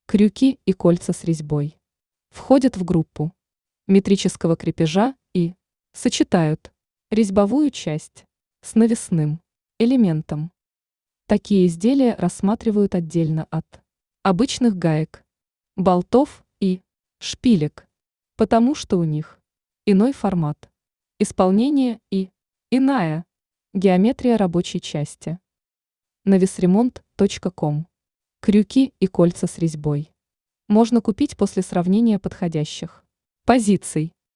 Крюки и кольца с резьбой входят в группу метрического крепежа и сочетают резьбовую часть с навесным элементом. Такие изделия рассматривают отдельно от обычных гаек, болтов и шпилек, потому что у них иной формат исполнения и иная геометрия рабочей части. Навесремонт.ком. Крюки и кольца с резьбой можно купить после сравнения подходящих позиций.